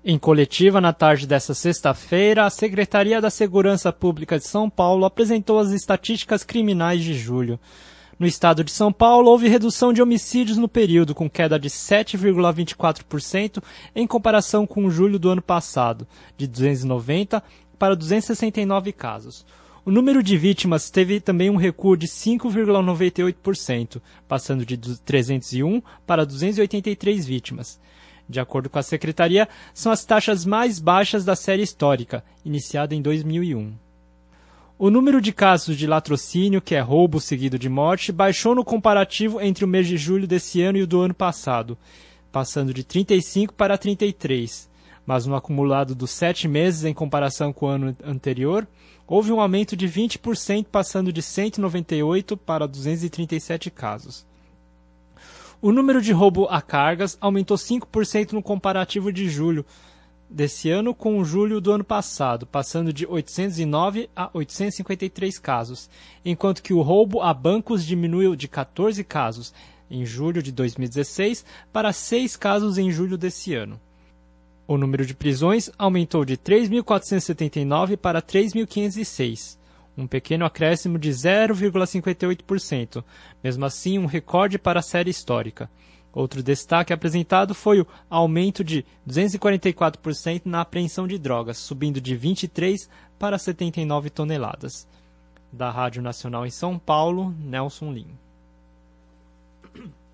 Em coletiva, na tarde desta sexta-feira, a Secretaria da Segurança Pública de São Paulo apresentou as estatísticas criminais de julho. No estado de São Paulo, houve redução de homicídios no período, com queda de 7,24% em comparação com julho do ano passado, de 290 para 269 casos. O número de vítimas teve também um recuo de 5,98%, passando de 301 para 283 vítimas. De acordo com a Secretaria, são as taxas mais baixas da série histórica, iniciada em 2001. O número de casos de latrocínio, que é roubo seguido de morte, baixou no comparativo entre o mês de julho desse ano e o do ano passado, passando de 35 para 33. Mas no acumulado dos 7 meses, em comparação com o ano anterior, houve um aumento de 20%, passando de 198 para 237 casos. O número de roubo a cargas aumentou 5% no comparativo de julho desse ano com o julho do ano passado, passando de 809 a 853 casos, enquanto que o roubo a bancos diminuiu de 14 casos em julho de 2016 para 6 casos em julho desse ano. O número de prisões aumentou de 3.479 para 3.506. Um pequeno acréscimo de 0,58%, mesmo assim um recorde para a série histórica. Outro destaque apresentado foi o aumento de 244% na apreensão de drogas, subindo de 23 para 79 toneladas. Da Rádio Nacional em São Paulo, Nelson Lim.